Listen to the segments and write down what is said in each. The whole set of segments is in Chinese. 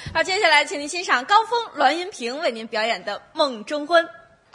好，接下来请您欣赏高峰、栾云平为您表演的《梦中婚》。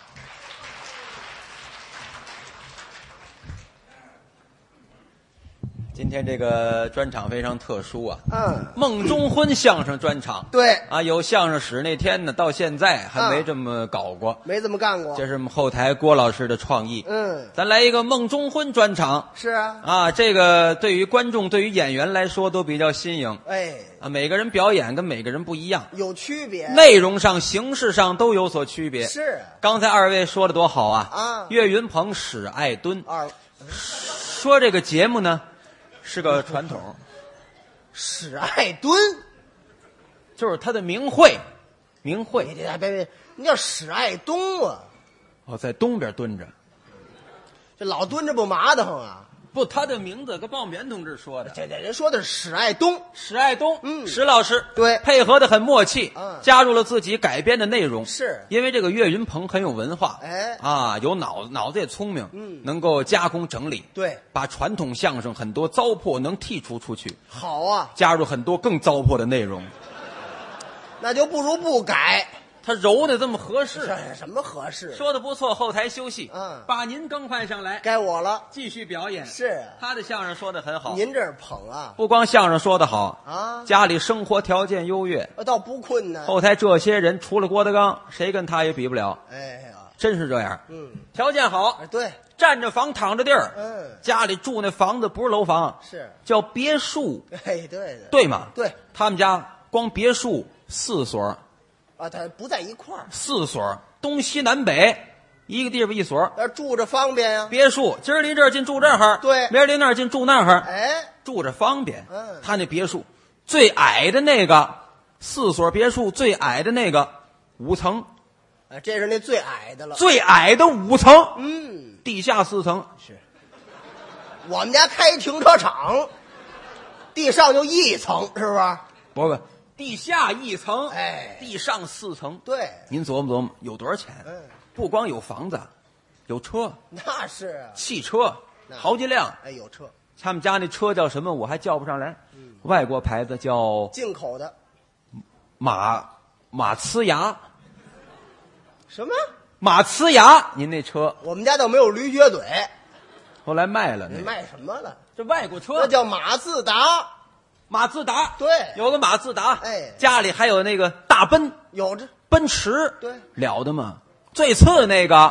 今天这个专场非常特殊啊，梦中婚相声专场， 对啊，有相声史那天呢，到现在还没这么搞过， 没这么干过。 这是我们后台郭老师的创意，咱来一个梦中婚专场。 是啊， 啊，这个对于观众、对于演员来说都比较新颖，啊，每个人表演跟每个人不一样， 有区别， 内容上、形式上都有所区别。 是， 刚才二位说的多好啊！岳云鹏、史爱敦，说这个节目呢。是个传统， 史爱敦， 就是他的名讳，名讳。 别，你叫史爱东啊？ 哦，在东边蹲着， 这老蹲着不麻得慌啊？ 不，他的名字跟鲍勉同志说的。 这人说的是史爱东， 史爱东，史老师对， 配合的很默契，加入了自己改编的内容。 是因为这个岳云鹏很有文化，有脑子也聪明，能够加工整理， 对， 把传统相声很多糟粕能剔除出去。 好啊， 加入很多更糟粕的内容， 那就不如不改。 他揉的这么合适， 什么合适？ 说的不错，后台休息。把您更换上来， 该我了， 继续表演。 是， 他的相声说的很好。 您这是捧啊？ 不光相声说得好啊， 家里生活条件优越， 倒不困难。 后台这些人除了郭德纲，谁跟他也比不了。 哎呀， 真是这样。条件好， 对， 占着房躺着地儿。家里住那房子不是楼房， 是叫别墅。 对吗？ 对， 他们家光别墅4所。 啊，他不在一块儿 ，4所，东西南北，一个地方一所， 住着方便呀。 别墅，今儿离这儿近住这儿， 对， 明儿离那儿近住那儿，住着方便。他那别墅最矮的那个4所别墅最矮的那个5层， 这是那最矮的了， 最矮的5层，地下4层。 是，我们家开停车场，地上就1层，是不是？ 不。地下1层，地上4层。 对， 您琢磨琢磨，有多少钱？不光有房子，有车， 那是啊， 汽车好几辆。 有车。 他们家那车叫什么？我还叫不上来。外国牌子叫进口的， 马呲牙。 什么？ 马呲牙？您那车？ 我们家倒没有驴撅嘴， 后来卖了。 卖什么了？ 这外国车， 那叫马自达。 马自达， 对， 有个马自达，家里还有那个大奔， 有着奔驰， 对， 了得吗？最次那个，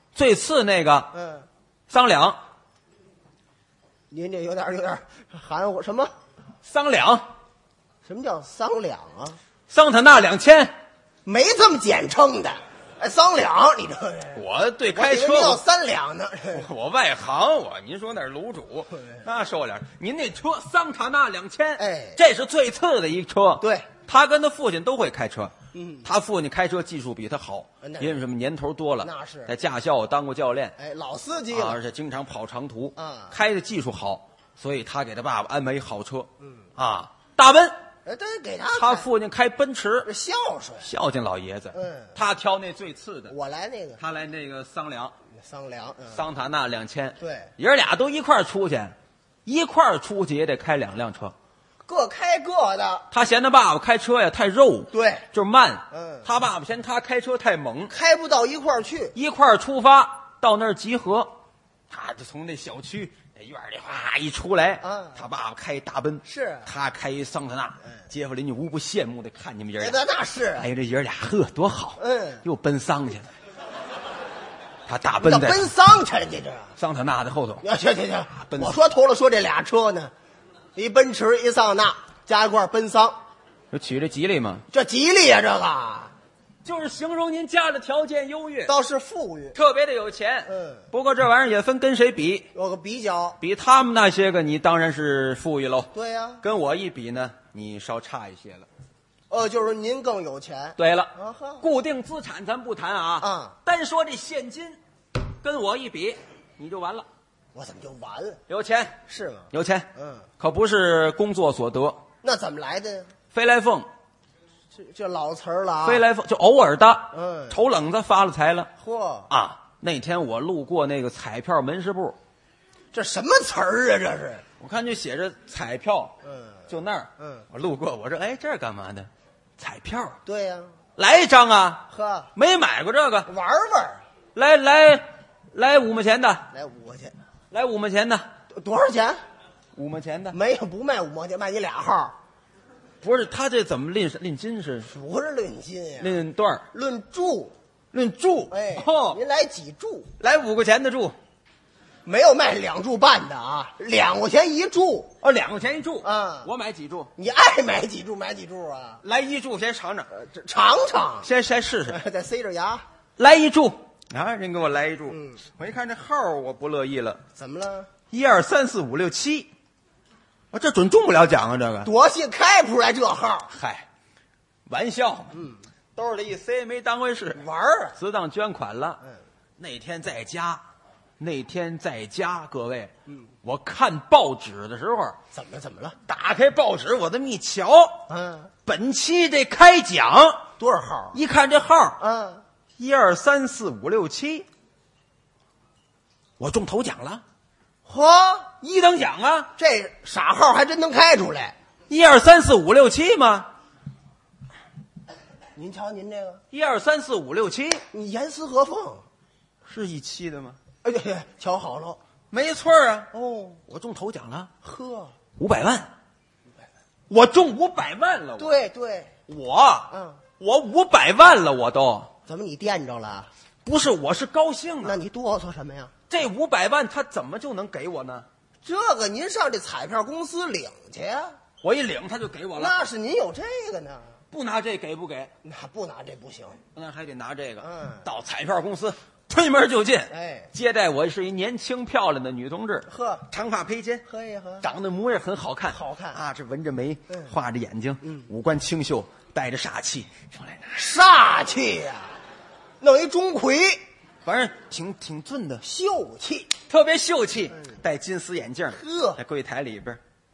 桑两。 您这有点含糊，什么？ 桑两？ 什么叫桑两啊？ 桑塔纳2000， 没这么简称的。桑两，你这我对开车我要3两呢。 我外行，您说那是卤煮，那受了。您那车桑塔纳2000，这是最次的一车。 对， 他跟他父亲都会开车，他父亲开车技术比他好，因为什么年头多了， 那是在驾校当过教练， 老司机了， 而且经常跑长途，开的技术好，所以他给他爸爸安排一好车，大奔。 对，给他父亲开奔驰， 孝顺， 孝敬老爷子。他挑那最次的， 我来那个， 他来那个桑两，桑塔纳2000。 对， 爷俩都一块儿出去，也得开2辆车， 各开各的。 他嫌他爸爸开车呀太肉， 对， 就是慢。他爸爸嫌他开车太猛， 开不到一块儿去。 一块儿出发到那儿集合，他就从那小区。院里哗一出来，他爸爸开大奔， 是他开一桑塔纳，街坊邻居无不羡慕的看你们爷俩。 那是， 哎呀，这爷俩呵多好，又奔桑去了。他大奔在奔桑去了，你这桑塔纳在后头。 行，我说头了，说这俩车呢，一奔驰一桑塔纳加一块奔桑， 这取这吉利吗？ 这吉利呀，这个。 就是形容您家的条件优越， 倒是富裕， 特别的有钱。不过这玩意儿也分跟谁比， 有个比较。 比他们那些个，你当然是富裕喽。 对呀， 跟我一比呢，你稍差一些了。 就是您更有钱。 对了，固定资产咱不谈啊，单说这现金，跟我一比，你就完了。 我怎么就完了？ 有钱是吗？ 有钱，可不是工作所得。 那怎么来的？ 飞来凤。 这老词儿了啊！ 飞来凤就偶尔的，瞅冷子发了财了。 嚯那天我路过那个彩票门市部， 这什么词儿啊？这是我看就写着彩票，就那儿，我路过，我说哎这儿干嘛的？ 彩票。 对呀、 来一张啊！ 呵， 没买过这个， 玩玩。 来5毛钱的， 来5块钱， 来5毛钱的多少钱 ，5毛钱的。 没有，不卖5毛钱，卖你俩号。 不是他这怎么论斤是？ 不是论斤呀， 论段儿， 论注。 论注。 哎， 哦， 您来几注？ 来5块钱的注。 没有卖2注半的啊，2块钱1注。 哦，2块钱一注。 啊， 我买几注？ 你爱买几注买几注啊？ 来1注，先尝尝， 这尝尝， 先试试。 再塞着牙。 来1注啊！人给我来1注。 嗯， 我一看这号儿我不乐意了。 怎么了？ 1、2、3、4、5、6、7，我这准中不了奖啊！这个多些开不出来这号。 嗨，玩笑嘛。兜里一塞，没当回事， 玩儿。 自当捐款了。那天在家，各位，我看报纸的时候， 怎么了？ 打开报纸，我这么一瞧，本期这开奖多少号？ 一看这号 1、 ，1、2、3、4、5、6、7，我中头奖了嚯， ，1等奖啊！ 这傻号还真能开出来。 1、2、3、4、5、6、7吗您瞧您这个 ？1、2、3、4、5、6、7 你严丝合缝。 是17的吗？ 哎呀，瞧好了。 没错啊！ 哦， 我中头奖了呵 ，500万，我中500万了。 对对， 我500万了，我都怎么你惦着了？ 不是，我是高兴啊。 那你哆嗦什么呀？ 这500万他怎么就能给我呢？ 这个您上这彩票公司领去呀。 我一领他就给我了。 那是您有这个呢， 不拿这给不给？ 那不拿这不行。 那还得拿这个。 到彩票公司推门就进。 哎， 接待我是一年轻漂亮的女同志。 呵， 长发披肩， 喝一喝， 长得模样很好看。 好看啊！这纹着眉，画着眼睛，五官清秀，带着煞气，出来拿煞气呀，弄一钟馗， 反正挺俊的， 秀气， 特别秀气，戴金丝眼镜， 呵， 在柜台里边，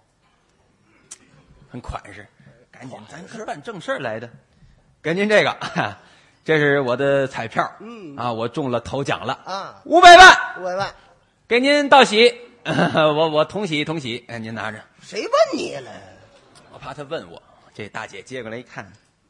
很款式。赶紧，咱是办正事来的。给您这个，这是我的彩票，我中了头奖了啊，500万 ，500万， 给您道喜，我同喜，哎，您拿着。 谁问你了？ 我怕他问我。这大姐接过来一看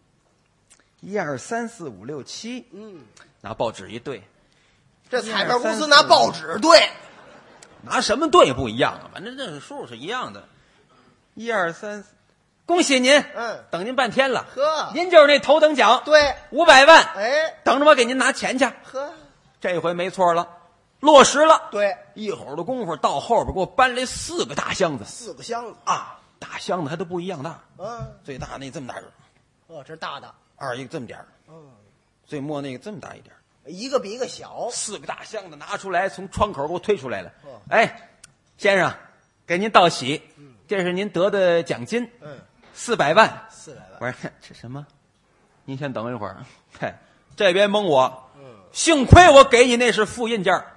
，1、2、3、4、5、6、7，拿报纸一对， 这彩票公司拿报纸对， 拿什么对不一样啊？反正这数是一样的。1、2、3，恭喜您，等您半天了， 呵， 您就是那头等奖， 对 ，500万， 哎， 等着我给您拿钱去， 呵， 这回没错了，落实了， 对， 一会儿的功夫到后边给我搬来4个大箱子 ，4个箱子啊，大箱子还都不一样大，最大那这么大这是大的， 二一个这么点最末那个这么大一点， 一个比一个小 ，4个大箱子拿出来，从窗口给我推出来了。哎，先生，给您道喜，这是您得的奖金，400万。 400万。 我说这什么？您先等一会儿，嘿，这别蒙我。幸亏我给你那是复印件，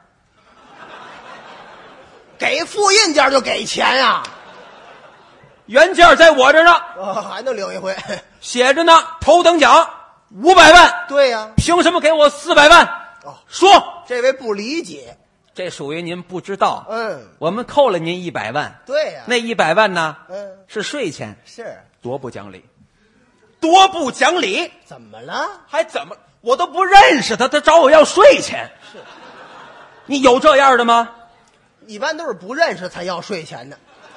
给复印件就给钱呀， 原件在我这呢。 还能领一回， 写着呢，头等奖500万。 对呀， 凭什么给我400万？说， 这位不理解， 这属于您不知道。我们扣了您100万。 对呀， 那100万呢？是税钱。 是多不讲理，多不讲理！ 怎么了？ 还怎么？我都不认识他，他找我要税钱。 是， 你有这样的吗？ 一般都是不认识才要税钱的。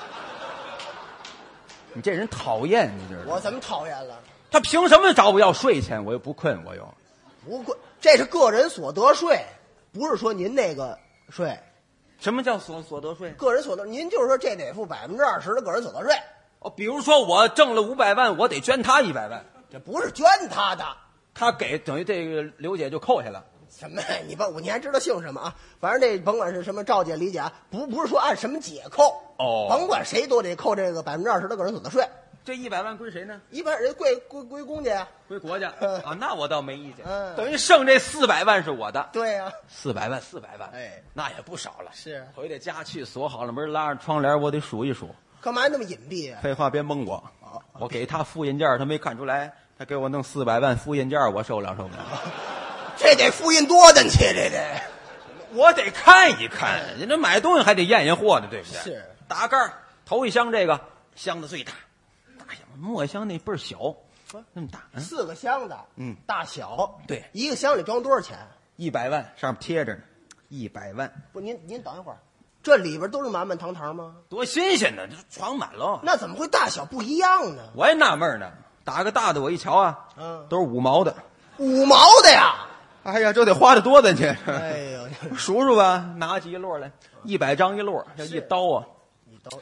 你这人讨厌，你知道吗？ 我怎么讨厌了？ 他凭什么找我要税钱？我又不困，我又不困，这是个人所得税，不是说您那个税。 什么叫所得税？ 个人所得，您就是说这得付20%的个人所得税。 比如说我挣了500万，我得捐他100万， 这不是捐他的， 他给等于这个刘姐就扣下了。 什么？你还知道姓什么啊？反正这甭管是什么赵姐、李姐啊，不是说按什么姐扣甭管谁都得扣这个20%的个人所得税。 这100万归谁呢？ 一般人归公家呀， 归国家啊，那我倒没意见。等于剩这400万是我的。 对呀 ，400万， 哎， 那也不少了。 是， 回到家去锁好了门，拉上窗帘，我得数一数。 干嘛那么隐蔽啊？ 废话，别蒙我。我给他复印件，他没看出来，他给我弄400万复印件，我受不了。 这得复印多的去，这得， 我得看一看，人这买东西还得验验货的，对不对？ 是。 打盖头一箱，这个箱子最大，大箱末箱那倍儿小， 那么大 ，4个箱子，大小， 对， 一个箱里装多少钱 ？100万，上面贴着呢，100万。 不，您等一会儿，这里边都是满满堂堂吗？ 多新鲜呢，这装满了。 那怎么会大小不一样呢？ 我也纳闷呢，打个大的我一瞧啊，都是5毛的 ，5毛的呀！ 哎呀，这得花得多的去。 哎呦， 数数吧，拿起一摞来，100张一摞，这一刀啊， 一刀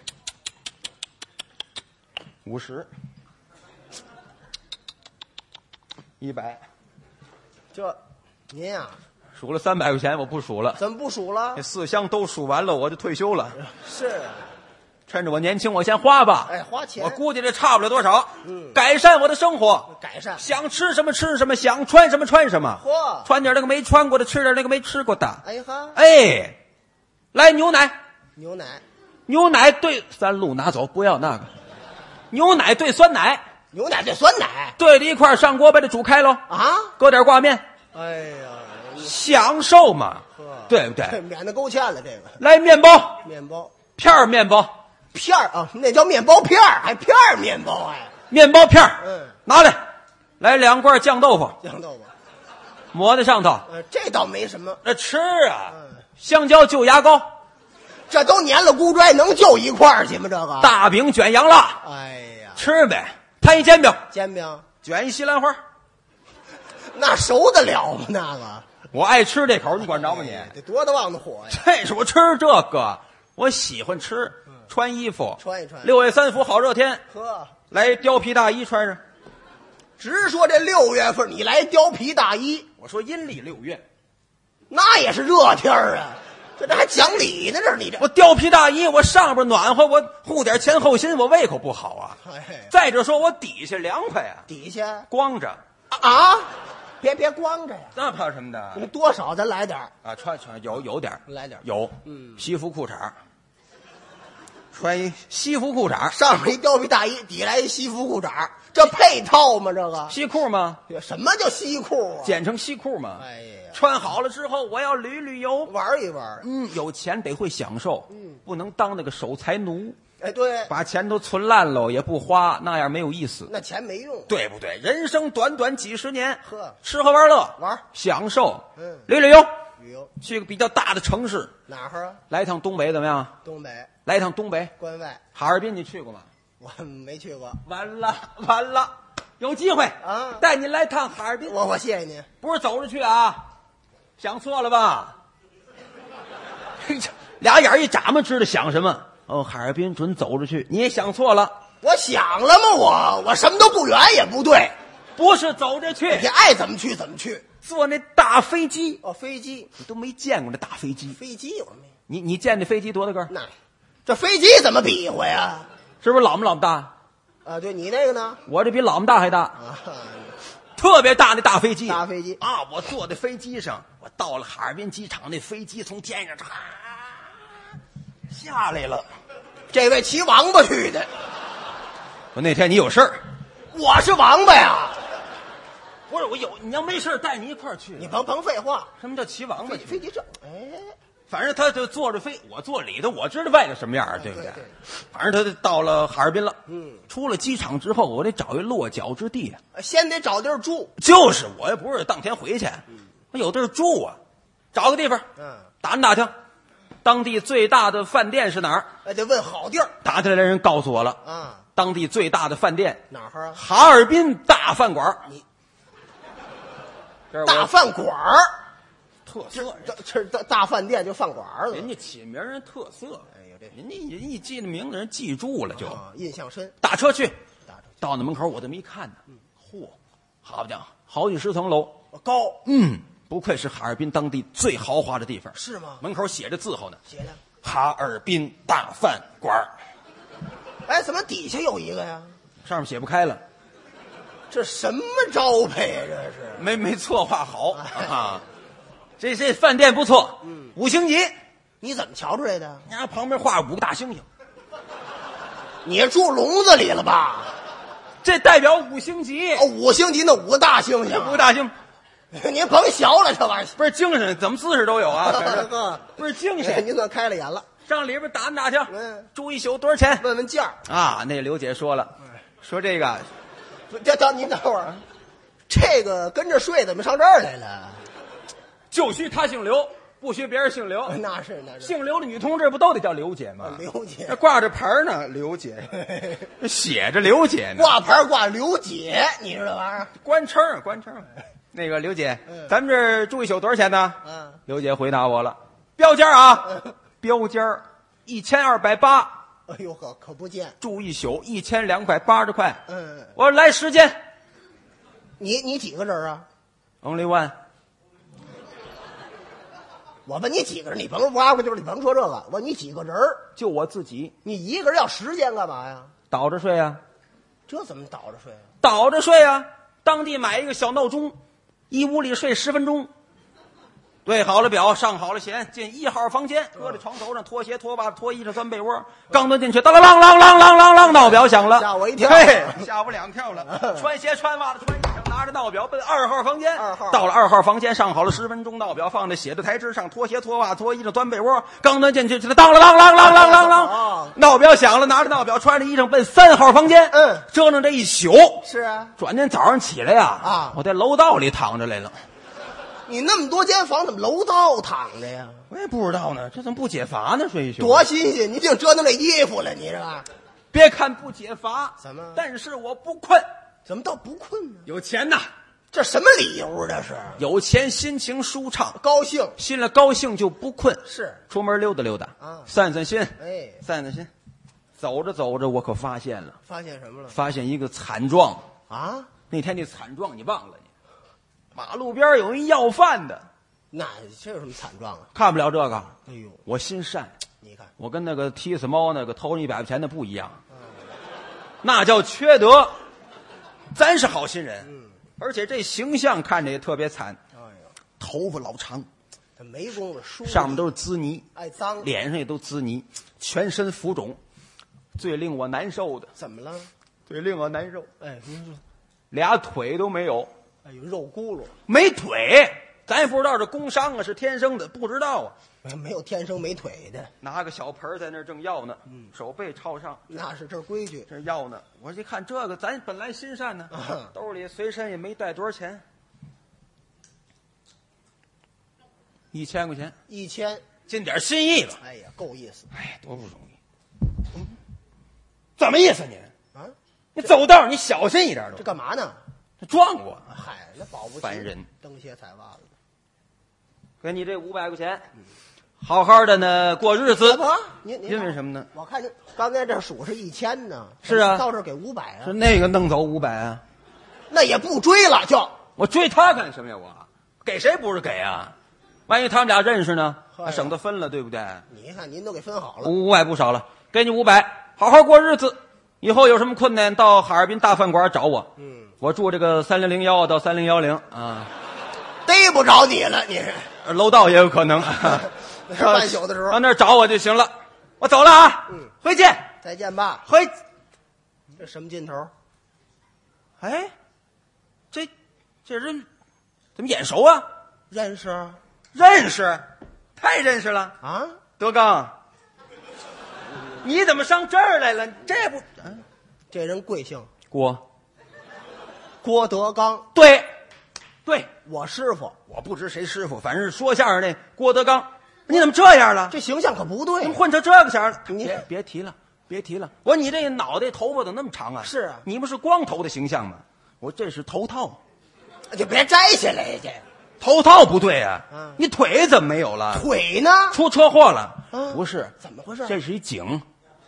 50。100， 这您呀， 数了300块钱，我不数了。 怎么不数了？ 这4箱都数完了，我就退休了。 是， 趁着我年轻，我先花吧。 哎，花钱， 我估计这差不了多少。改善我的生活， 改善， 想吃什么吃什么，想穿什么穿什么。 嚯， 穿点那个没穿过的，吃点那个没吃过的。 哎哈， 哎，来牛奶， 牛奶兑3鹿拿走，不要那个。牛奶兑酸奶。 牛奶兑酸奶兑在一块上锅，把它煮开喽啊！ 搁点挂面， 哎呀， 享受嘛，对不对？ 免得勾芡了这个。 来面包，片儿面包， 片儿啊，那叫面包片儿，还片儿面包哎， 面包片儿，拿来2罐酱豆腐，抹在上头， 这倒没什么， 那吃啊，香蕉就牙膏， 这都粘了咕拽，能就一块儿去吗？这个大饼卷羊辣， 哎呀， 吃呗。摊一煎饼， 卷一西兰花， 那熟得了吗？那个我爱吃这口，你管着吗你？ 得多大旺的火呀！ 这是我吃这个，我喜欢吃，穿衣服， 穿一穿。 6月3伏好热天， 呵， 来貂皮大衣穿上。 直说这6月份你来貂皮大衣， 我说阴历6月， 那也是热天啊。这还讲理呢，这是你这我貂皮大衣，我上边暖和，我护点前后心，我胃口不好啊。再者说，我底下凉快啊， 底下光着啊，别光着呀， 那怕什么的？ 你多少咱来点啊，穿有点来点有，西服裤衩，穿一西服裤衩， 上面一貂皮大衣，底来一西服裤衩，这配套吗？这个西裤吗？ 什么叫西裤啊？ 简称西裤吗？ 哎呀， 穿好了之后，我要旅游， 玩一玩。 有钱得会享受，不能当那个守财奴。 哎，对， 把钱都存烂喽，也不花，那样没有意思。 那钱没用， 对不对？人生短短几十年， 呵， 吃喝玩乐，享受，旅游，去个比较大的城市， 哪儿啊？ 来一趟东北怎么样？ 东北， 来一趟东北， 关外， 哈尔滨你去过吗？ 我没去过。 完了，有机会啊， 带你来趟哈尔滨。 我谢谢您， 不是走着去啊，想错了吧？俩眼一眨嘛，知道想什么。哦，哈尔滨准走着去，你也想错了。 我想了吗？我什么都不远也不对， 不是走着去， 你爱怎么去怎么去。 坐那大飞机， 飞机你都没见过那大飞机。 飞机我没， 你见那飞机多大个？ 那这飞机怎么比划呀？ 是不是老么大？ 啊，对你那个呢？ 我这比老么大还大，特别大那大飞机。 大飞机啊！我坐在飞机上，我到了哈尔滨机场，那飞机从天上下来了。 这位骑王八去的。 我那天你有事儿， 我是王八呀。 不是我有，你要没事带你一块儿去。 你甭废话， 什么叫骑王八？ 飞机这， 反正他就坐着飞，我坐里头，我知道外头什么样，对不对？反正他到了哈尔滨了，出了机场之后，我得找一落脚之地啊， 先得找地儿住。 就是我也不是当天回去，我有地儿住啊，找个地方，打听，当地最大的饭店是哪儿？ 得问好地儿。 打听来人告诉我了，当地最大的饭店哪儿啊？ 哈尔滨大饭馆。 大饭馆儿， 特色， 这大饭店就饭馆了。 人家起名人特色，哎呦，人家一记那名字人记住了就， 印象深。 打车去，到那门口我这么一看呢，嚯，好家伙，好几十层楼， 高， 不愧是哈尔滨当地最豪华的地方。 是吗？ 门口写着字后呢， 写着哈尔滨大饭馆。 哎，怎么底下有一个呀？ 上面写不开了。 这什么招牌呀？这是没策划好啊！这饭店不错，5星级。 你怎么瞧出来的？ 你看旁边画5个大猩猩， 你住笼子里了吧？ 这代表5星级。 5星级那5个大猩猩 ，5个大猩， 您甭学了，这玩意儿不是精神，怎么姿势都有啊？不是精神， 您算开了眼了。 上里边打听，住一宿多少钱？ 问价啊。那刘姐说了，说这个您等会儿，这个跟着睡怎么上这儿来了？ 就许他姓刘，不许别人姓刘。 那是姓刘的女同志不都得叫刘姐吗？ 刘姐， 那挂着牌呢，刘姐，写着刘姐呢。 挂牌挂刘姐，你说这玩意儿官称。那个刘姐，咱们这儿住一宿多少钱呢？刘姐回答我了，标间啊，标间1280。 哎呦呵，可不见住一宿1280块。我说来10间。 你几个人啊 ？Only one。 我问你几个人，你甭挖过就是你甭说这个，我问你几个人？ 就我自己。 你一个人要10间干嘛呀？ 倒着睡啊。 这怎么倒着睡啊？ 倒着睡啊！当地买一个小闹钟，一屋里睡10分钟。对好了表，上好了弦，进1号房间，搁在床头上，脱鞋脱袜子脱衣裳钻被窝，刚蹲进去，当啷啷啷啷啷啷啷，闹表响了， 吓我一跳， 嘿，吓我2跳了。穿鞋穿袜子穿衣裳，拿着闹表奔2号房间。到了2号房间，上好了10分钟，闹表放在写字台之上，脱鞋脱袜子脱衣裳钻被窝，刚蹲进去，当啷啷啷啷啷啷啷，闹表响了，拿着闹表穿着衣裳奔3号房间。折腾这一宿。 是啊， 转天早上起来呀，我在楼道里躺着来了。 你那么多间房，怎么楼道躺着呀？ 我也不知道呢，这怎么不解乏呢？睡一宿多新鲜！你净折腾这衣服了，你这别看不解乏， 怎么？ 但是我不困。 怎么倒不困呢？ 有钱呐！ 这什么理由？这是有钱，心情舒畅， 高兴， 心里高兴就不困。 是出门溜达溜达啊， 散散心。 哎， 散散心。走着走着，我可发现了， 发现什么了？ 发现一个惨状啊！ 那天那惨状你忘了？马路边有一要饭的。 那这有什么惨状啊？ 看不了这个。 哎呦， 我心善， 你看我跟那个踢死猫那个偷人100块钱的不一样，那叫缺德。咱是好心人，而且这形象看着也特别惨。哎呦，头发老长， 他没工夫梳， 上面都是滋泥， 爱脏， 脸上也都滋泥，全身浮肿。最令我难受的， 怎么了？ 最令我难受， 哎，您说， 俩腿都没有。 哎呦，肉轱辘， 没腿。咱也不知道这工伤啊，是天生的，不知道啊。 没有天生没腿的。 拿个小盆在那儿正要呢，手背朝上， 那是这规矩， 这要呢。我一看这个，咱本来心善呢，兜里随身也没带多少钱，1000块钱 ，1000， 尽点心意吧。 哎呀，够意思。 哎，多不容易。怎么意思你？ 啊， 你走道你小心一点都。 这干嘛呢？ 这撞我。 嗨，那保不齐烦人， 蹬鞋踩袜子。 给你这500块钱，好好的呢过日子。 您因为什么呢？ 我看您刚才这数是1000呢。 是啊， 到这儿给500啊。 是那个弄走500啊？ 那也不追了，就我追他干什么呀？我给谁不是给啊？万一他们俩认识呢，省得分了，对不对？ 你看您都给分好了 ，500不少了，给你500，好好过日子。以后有什么困难，到哈尔滨大饭馆找我。我住这个3001到3010啊。 逮不着你了，你是楼道也有可能。 半宿的时候到那儿找我就行了。我走了啊，回见， 再见吧。 回。 这什么劲头？ 哎，这人怎么眼熟啊？ 认识， 太认识了啊！ 德刚，你怎么上这儿来了？这不， 这人贵姓？ 郭德纲。 对， 我师傅。 我不知谁师傅，反正是说相声那郭德纲。你怎么这样了？ 这形象可不对， 怎么混成这个弦了？你别提了。我说你这脑袋头发怎么那么长啊？ 是啊， 你不是光头的形象吗？我这是头套， 就别摘下来这。 头套不对啊，你腿怎么没有了？ 腿呢？ 出车祸了？不是， 怎么回事？ 这是一井。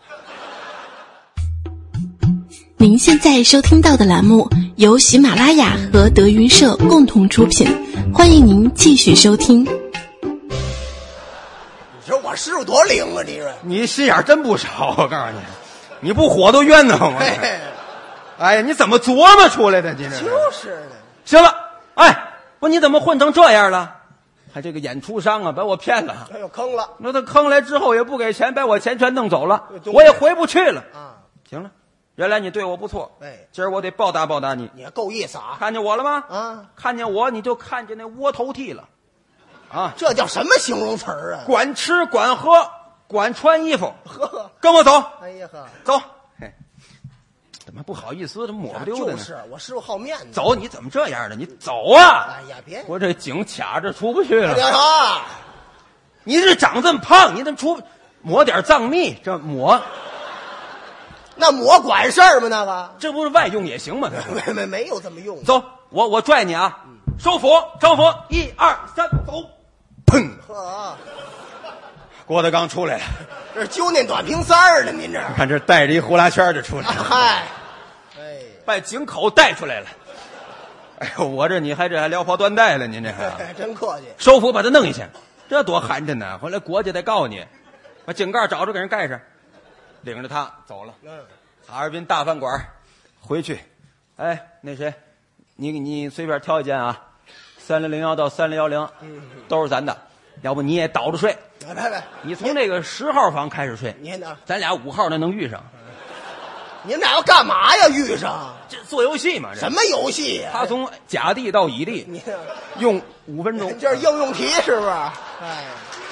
您现在收听到的栏目由喜马拉雅和德云社共同出品，欢迎您继续收听。 你说我师傅多灵啊！ 你心眼真不少，我告诉你，你不火都冤得慌。哎呀，你怎么琢磨出来的？ 就是呢。 行了，哎，你怎么混成这样了？还这个演出商啊，把我骗了。 哎呦，坑了。 那他坑来之后也不给钱，把我钱全弄走了，我也回不去了啊。 行了。原来你对我不错， 哎， 今儿我得报答报答你。 你还够意思啊！ 看见我了吗？ 啊， 看见我你就看见那窝头屉了，啊， 这叫什么形容词儿啊？ 管吃管喝管穿衣服，跟我走。 哎呀呵， 走。 怎么不好意思，怎么抹不丢的呢？ 就是我师傅好面子。 走，你怎么这样的？你走啊！ 哎呀，别！ 我这井卡着出不去了。 别说， 你这长这么胖，你怎么抹点藏蜜？这抹， 那抹管事儿吗？那个， 这不是外用也行吗？ 没有这么用的。 走，我拽你啊！收腹，招腹，1、2、3，走！砰！ 呵， 郭德纲出来了， 这是揪那短平塞儿呢，您这看这带着一呼啦圈就出来了， 嗨，哎， 把井口带出来了。哎呦，我这你还撩袍断带了，您这还真客气。 收腹把他弄下去，这多寒碜呢！回来国家得告你，把井盖找着给人盖上，领着他走了。哈尔滨大饭馆回去，哎，那谁，你随便挑一间啊，3001到3010，都是咱的，要不你也倒着睡。 别， 你从那个10号房开始睡， 您呢？ 咱俩5号那能遇上。 您俩要干嘛呀？遇上这做游戏嘛？这什么游戏呀？ 他从甲地到乙地您用5分钟， 这是应用题是不是？哎，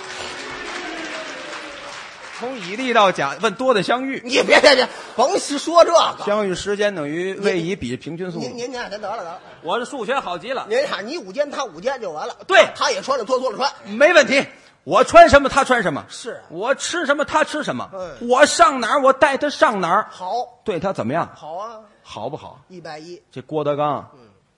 从乙地到甲，问多的相遇， 你别甭说这个。 相遇时间等于位移比平均速度。 您得了， 我这数学好极了， 您看你5件，他5件就完了。 对， 他也穿了脱了穿， 没问题。我穿什么他穿什么， 是我吃什么他吃什么，我上哪儿我带他上哪儿， 好， 对他怎么样？ 好啊， 好不好 ？110。 这郭德纲，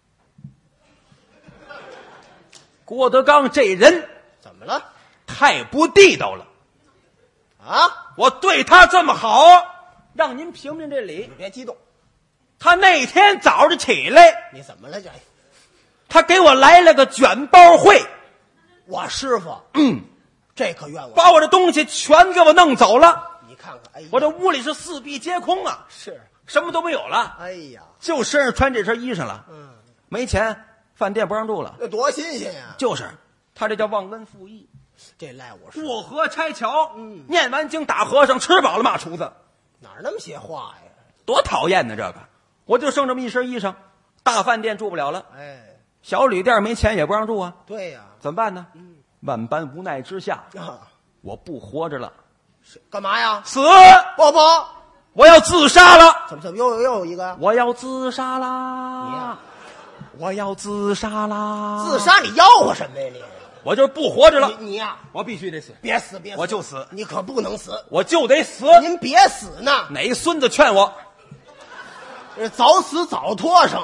郭德纲这人怎么了？ 太不地道了啊！ 我对他这么好，让您评评这理。 你别激动， 他那天早上起来， 你怎么了？这他给我来了个卷包会， 我师傅，这可怨我， 把我的东西全给我弄走了。 你看看，哎呀， 我这屋里是4壁皆空啊， 是， 什么都没有了。 哎呀， 就身上穿这身衣裳了，没钱，饭店不让住了。 那多新鲜呀！ 就是他这叫忘恩负义， 这赖我师过河拆桥，念完经打和尚，吃饱了骂厨子， 哪儿那么些话呀？ 多讨厌呢！这个我就剩这么一身衣裳，大饭店住不了了， 哎， 小旅店没钱也不让住啊， 对呀， 怎么办呢？万般无奈之下，我不活着了， 是干嘛呀？ 死！ 不， 我要自杀了！ 怎么又有一个呀？ 我要自杀啦！我要自杀啦！ 自杀你吆喝什么呀你？ 我就是不活着了。 你呀， 我必须得死！ 别死！ 我就死！ 你可不能死！ 我就得死！ 您别死呢！ 哪孙子劝我？ 早死早拖上。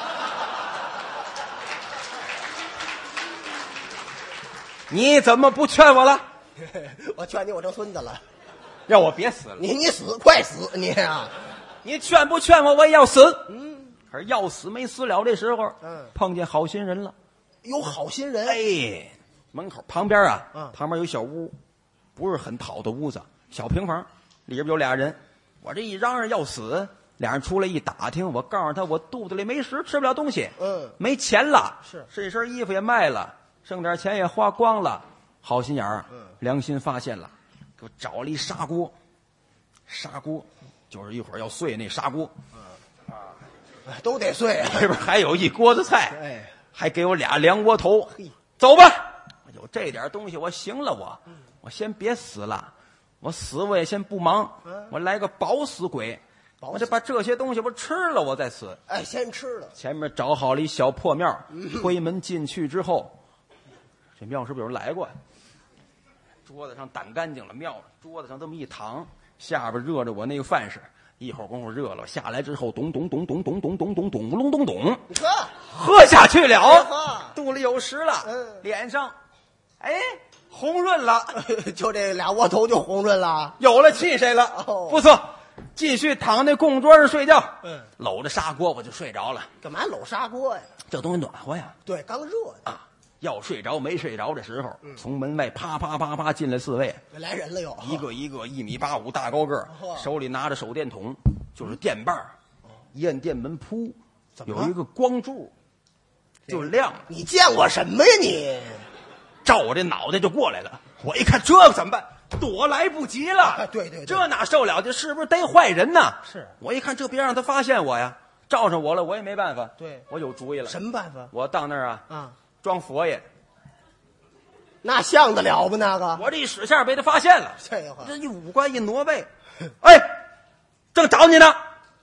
你怎么不劝我了？ 我劝你，我成孙子了。 让我别死了！ 你死，快死你啊！ 你劝不劝我，我也要死。可是要死没死了，这时候，碰见好心人了。 有好心人， 哎，门口旁边啊，旁边有小屋，不是很好的屋子，小平房，里边有俩人。我这一嚷嚷要死，俩人出来一打听，我告诉他，我肚子里没食，吃不了东西，没钱了，是这身衣服也卖了，剩点钱也花光了。好心眼儿，良心发现了，给我找了一砂锅，砂锅就是一会儿要碎那砂锅， 都得碎啊。 这边还有一锅子菜， 哎， 还给我俩凉窝头。走吧，有这点东西我行了，我先别死了，我死我也先不忙，我来个饱死鬼，我得把这些东西我吃了我再死。 哎，先吃了。 前面找好了一小破庙，推门进去之后，这庙是不是有人来过呀？桌子上掸干净了，庙桌子上这么一躺，下边热着我那个饭食，一会儿功夫热了下来之后，咚咚咚咚咚咚咚咚咚隆咚咚，喝下去了，肚里有食了，脸上，哎，红润了， 就这俩窝头就红润了， 有了气势了，不错，继续躺那供桌上睡觉，搂着砂锅我就睡着了。 干嘛搂砂锅呀？ 这东西暖和呀。 对，刚热啊。要睡着没睡着的时候，从门外啪啪啪啪进来4位， 来人了又， 一个1.85米大高个，手里拿着手电筒，就是电棒，一摁电门，噗，有一个光柱就亮。 你见过什么呀你？ 照我这脑袋就过来了。我一看这怎么办？躲来不及了。 对， 这哪受了？这是不是逮坏人呢？ 是我一看这别让他发现我呀，照上我了我也没办法。 对， 我有主意了。 什么办法？ 我到那儿装佛爷， 那像得了吗？那个我这一使相被他发现了， 这话这一五官一挪背，哎，正找你呢，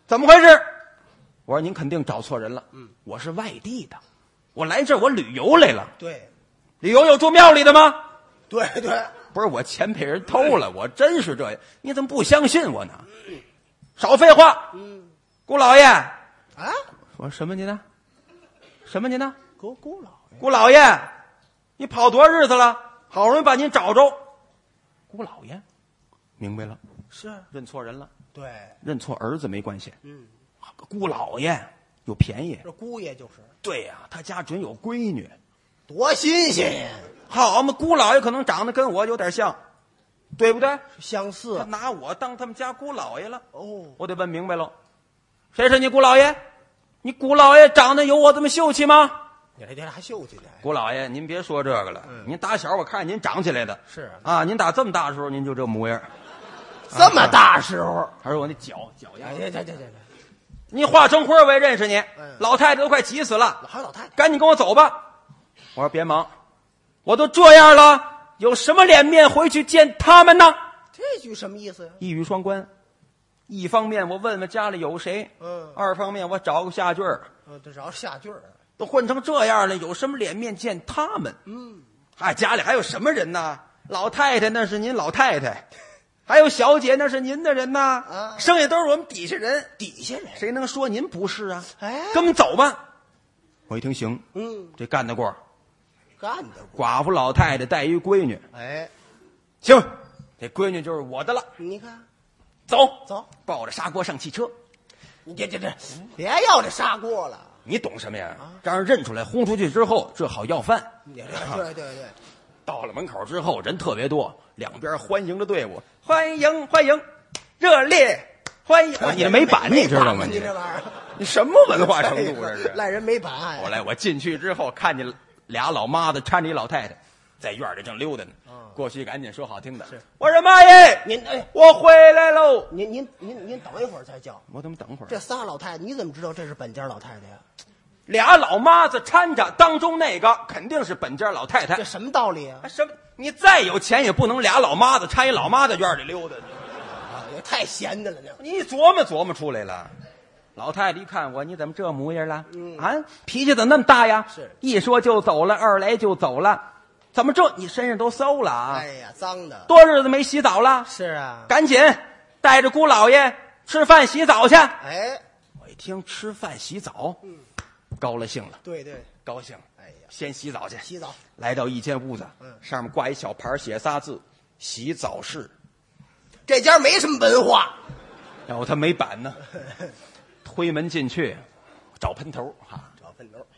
怎么回事？我说您肯定找错人了。我是外地的，我来这儿我旅游来了。 对， 旅游有住庙里的吗？ 对对， 不是，我钱被人偷了，我真是这样。你怎么不相信我呢？少废话。姑老爷啊， 我说什么您呢？什么您呢？ 姑老爷， 姑老爷，你跑多少日子了？好容易把您找着。姑老爷，明白了， 是认错人了。 对， 认错儿子没关系。姑老爷有便宜。 这姑爷就是， 对呀、他家准有闺女。 多新鲜呀！ 好嘛，姑老爷可能长得跟我有点像，对不对？他相似拿我当他们家姑老爷了。 哦， 我得问明白喽，谁是你姑老爷？你姑老爷长得有我这么秀气吗？ 你这还秀气呢？ 姑老爷，您别说这个了。您打小我看见您长起来的， 是啊，您打这么大的时候您就这模样。 这么大时候， 还是我那脚丫， 这， 你化成灰我也认识你。老太太都快急死了， 还有老太太， 赶紧跟我走吧。我说别忙，我都这样了，有什么脸面回去见他们呢？ 这句什么意思呀？ 一语双关，一方面我问问家里有谁，二方面我找个下句儿， 这找下句儿， 都混成这样了，有什么脸面见他们？家里还有什么人呢？老太太那是您老太太，还有小姐那是您的人呐，剩下都是我们底下人。 底下人谁能说您不是啊？ 哎跟我们走吧。我一听行，这干得过。 干的寡妇老太太带一闺女， 哎， 行，这闺女就是我的了。 你看， 走， 走， 抱着砂锅上汽车。 你这，别要这砂锅了。 你懂什么呀？让人认出来，轰出去之后，这好要饭。 对， 到了门口之后，人特别多，两边欢迎的队伍，欢迎，热烈欢迎。你这没板，你知道吗？ 你这玩意儿， 你什么文化程度这是？ 赖人没板。 后来我进去之后，看见俩老妈子搀着一老太太，在院里正溜达呢。过去赶紧说好听的，我说妈耶， 您我回来喽。 您等一会儿再叫。 我怎么等会儿？ 这仨老太太，你怎么知道这是本家老太太呀？ 俩老妈子搀着，当中那个肯定是本家老太太。 这什么道理啊？ 什么？你再有钱也不能俩老妈子搀一老妈在院里溜达。 也太闲的了，这你琢磨出来了。老太太一看我，你怎么这模样了？脾气怎么那么大呀？ 是一说就走了，二来就走了。怎么这？你身上都馊了啊！ 哎呀，脏的。 多日子没洗澡了。 是啊， 赶紧带着姑老爷吃饭洗澡去。 哎， 我一听吃饭洗澡，高了兴了。 对， 高兴。 哎呀， 先洗澡去。 洗澡。 来到一间屋子，上面挂一小牌，写仨字：洗澡室。 这家没什么文化。 然后他没板呢，推门进去，找喷头哈， 找喷头。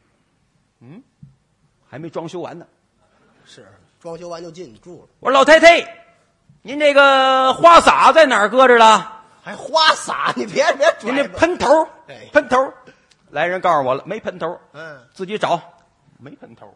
还没装修完呢。 是，装修完就进去住了。 我说老太太，您这个花洒在哪儿搁着了？ 还花洒？你别您这喷头， 哎喷头。来人告诉我了，没喷头。自己找，没喷头。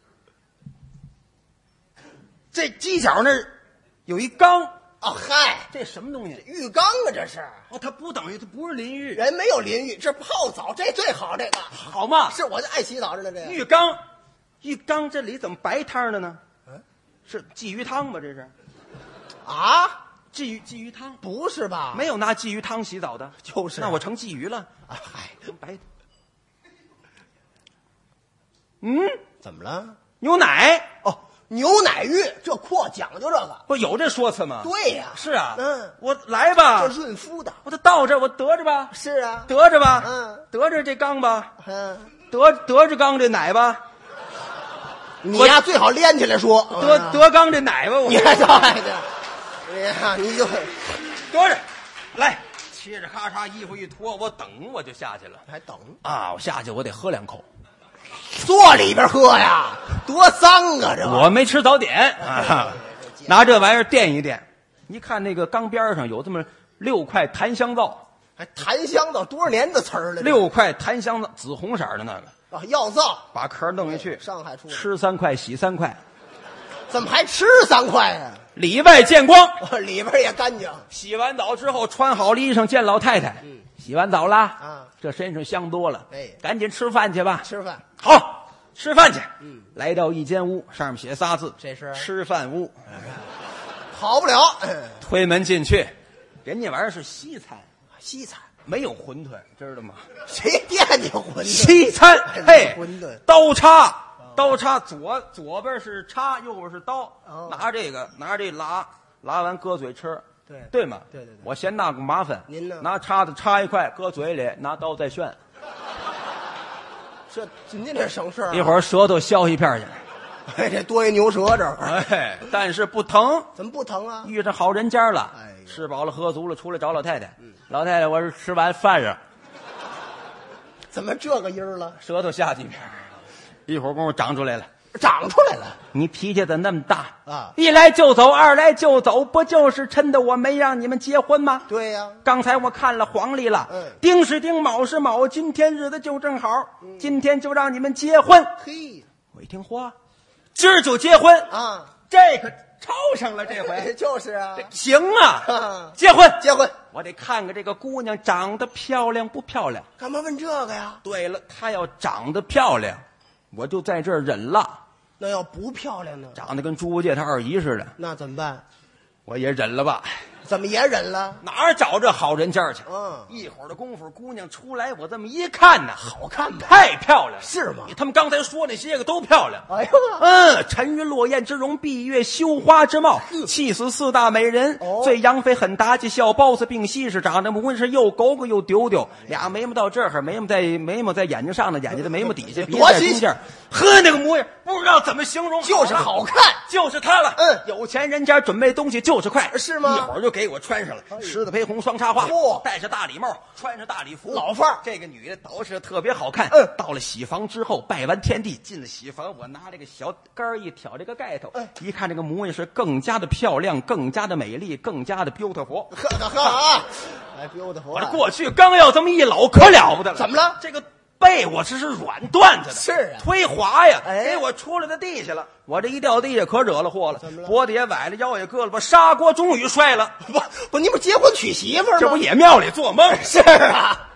这犄角那儿有一缸。 哦嗨， 这什么东西？ 浴缸啊，这是。 它不等于它不是淋浴， 人没有淋浴，这泡澡，这最好。这个好嘛？ 是我就爱洗澡着呢。这个浴缸这里怎么白汤的呢？是鲫鱼汤吧？这是啊？ 鲫鱼汤不是吧？ 没有拿鲫鱼汤洗澡的， 就是那我成鲫鱼了。 嗨， 成白的。 怎么了？ 牛奶哦，牛奶浴这扩讲究这个。 不有这说辞吗？ 对呀， 是啊。我这来吧， 润肤的。 我得到这儿，我得着吧。 是啊， 得着吧。得着这缸吧。得着缸这奶吧。 你呀，最好连起来说。 得缸这奶吧，我。 你还这爱的？哎呀，你就得着，来，嘁哧咔嚓，衣服一脱，我我就下去了。 还等啊？我下去，我得喝2口。 坐里边喝呀，多脏啊！这我没吃早点啊，拿这玩意儿垫一垫。你看那个缸边上有这么6块檀香皂， 还檀香皂多少年的词儿了 ？6块檀香皂，紫红色的那个啊，药皂， 把壳弄下去， 上海出吃3块，洗3块， 怎么还吃3块啊？ 里外见光， 里边也干净。 洗完澡之后穿好了衣裳见老太太，洗完澡了啊， 这身上香多了， 哎， 赶紧吃饭去吧。 吃饭好，吃饭去。来到一间屋，上面写仨字， 这是吃饭屋。 好不了。 推门进去，人家玩意儿是西餐， 西餐没有馄饨，知道吗？ 谁惦记馄饨？ 西餐，嘿， 馄饨刀叉，左边是叉，右边是刀，拿这拉完搁嘴吃，对吗？ 对。 我嫌那个麻烦， 您呢？ 拿叉子插一块，搁嘴里，拿刀再旋。 您这省事儿， 一会儿舌头削一片去。 哎，这多一牛舌这儿。 哎，但是不疼。 怎么不疼啊？ 遇上好人家了， 哎， 吃饱了喝足了，出来找老太太。老太太，我是吃完饭了。 怎么这个音儿了？ 舌头下去一片，一会儿功夫长出来了。 长出来了。 你脾气怎么那么大啊？ 一来就走，二来就走，不就是趁的我没让你们结婚吗？ 对呀。 刚才我看了黄历了，丁是丁，卯是卯，今天日子就正好，今天就让你们结婚。 嘿， 我一听，嚯，今儿就结婚啊！ 这可抄上了，这回就是啊， 行啊，结婚。我得看看这个姑娘长得漂亮不漂亮。 干嘛问这个呀？ 对了，她要长得漂亮，我就在这儿忍了。 那要不漂亮呢？ 长得跟猪八戒他二姨似的， 那怎么办？ 我也忍了吧。 怎么也忍了？ 哪儿找这好人家去？一会儿的功夫，姑娘出来，我这么一看呢， 好看吗？ 太漂亮了， 是吗？ 他们刚才说那些个都漂亮。 哎呦， 沉鱼落雁之容，闭月羞花之貌，气死四大美人。最杨妃很妲己，小包子并西施，长得无论是又狗狗又丢丢，俩眉毛到这儿，眉毛在眼睛上呢，眼睛的眉毛底下，鼻子在中间，呵，那个模样不知道怎么形容， 就是好看， 就是他了。有钱人家准备东西就是快， 是吗？ 一会儿就给我穿上了狮子陪红双插花，戴着大礼帽，穿着大礼服， 老范儿。 这个女的捯饬的特别好看。到了喜房之后，拜完天地，进了喜房，我拿这个小杆一挑这个盖头，一看这个模样是更加的漂亮，更加的美丽，更加的 beautiful。 beautiful！ 我这过去刚要这么一搂，可了不得了。 怎么了？ 这个背我这是软段子的， 是啊， 忒滑呀，给我出来在地下了。我这一掉地下可惹了祸了， 怎么了？ 脖子也崴了，腰也割了，把砂锅终于摔了。 不，你不结婚娶媳妇儿吗？ 这不也庙里做梦？ 是啊。